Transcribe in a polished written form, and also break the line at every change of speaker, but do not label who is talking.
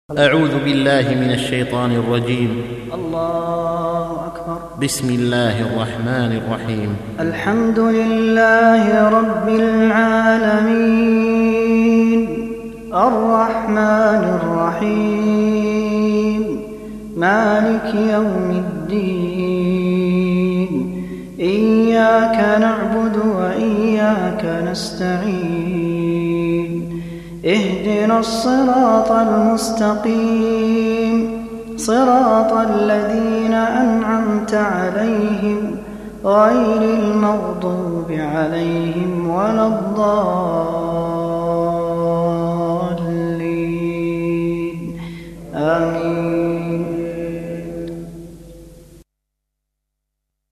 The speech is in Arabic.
أعوذ بالله من الشيطان الرجيم.
الله أكبر.
بسم الله الرحمن الرحيم.
الحمد لله رب العالمين الرحمن الرحيم مالك يوم الدين إياك نعبد وإياك نستعين اهدنا الصراط المستقيم صراط الذين أنعمت عليهم غير المغضوب عليهم ولا الضالين.